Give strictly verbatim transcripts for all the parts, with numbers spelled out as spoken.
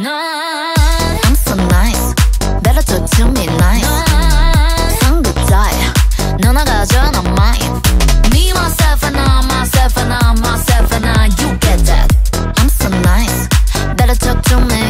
I'm so nice. Better talk to me nice. 상급 die. 너 나가줘 넌 mine. Me myself and I, myself and I, myself and I. You get that? I'm so nice. Better talk to me.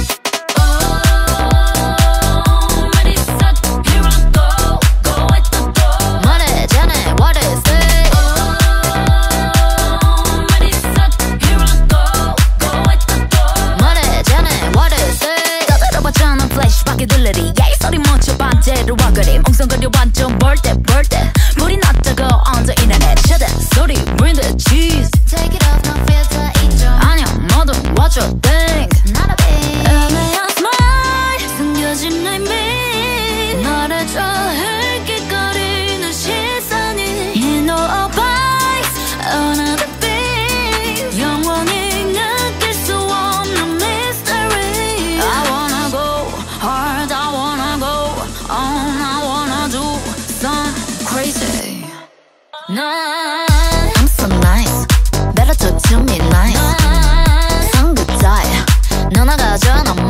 들리리 yeah 소리 멈춰 반대로 와 그림 엉성거려 완전 벌떼 벌떼 불이 났다고 on the internet shut that 소리 bring the cheese take it off no filter 있죠 아니야 뭐든 watch your thing not a big 애매한 smile 숨겨진 내 미 말해줘 흘깃거리는 시선이 You know a vice another beat 영원히 느낄 수 없는 mystery I wanna go hard, I wanna go on, I wanna do some crazy. Nah, I'm so nice. Better talk to me nice. 상급 die. 너 나가줘 너